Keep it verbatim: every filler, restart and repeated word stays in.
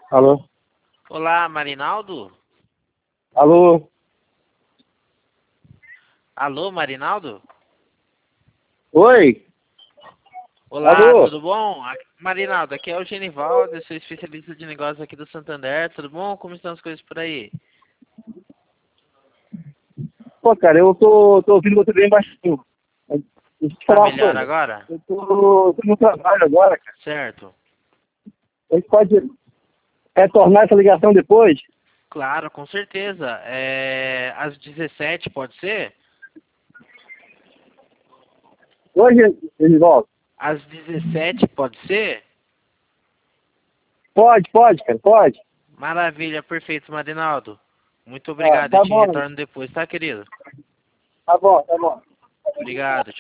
Alô? Olá, Marinaldo? Alô? Alô, Marinaldo? Oi? Olá, Alô? tudo bom? Aqui- Marinaldo, aqui é o Genivaldo, eu sou especialista de negócios aqui do Santander, tudo bom? Como estão as coisas por aí? Pô, cara, eu tô, tô ouvindo você bem baixinho. Deixa eu te Tá falar uma melhor coisa. agora? Eu tô, tô no trabalho agora, cara. Certo. A gente pode retornar essa ligação depois? Claro, com certeza. É... Às dezessete, pode ser? Hoje, ele volta. Às dezessete, pode ser? Pode, pode, cara, pode. Maravilha, perfeito, Marinaldo. Muito Ah, obrigado, eu tá te bom, retorno depois, tá, querido? tá bom, tá bom. Obrigado.